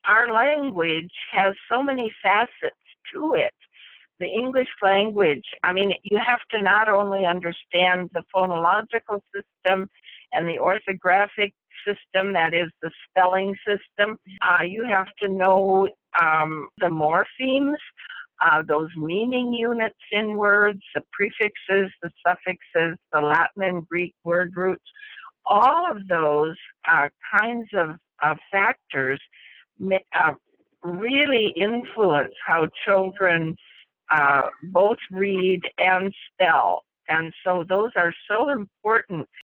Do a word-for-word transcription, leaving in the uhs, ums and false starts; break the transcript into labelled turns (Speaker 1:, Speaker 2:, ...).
Speaker 1: our language has so many facets to it. The English language, I mean, you have to not only understand the phonological system and the orthographic system, that is the spelling system, uh, you have to know um, the morphemes, uh, those meaning units in words, the prefixes, the suffixes, the Latin and Greek word roots. All of those uh, kinds of uh, factors uh, really influence how children uh, both read and spell. And so those are so important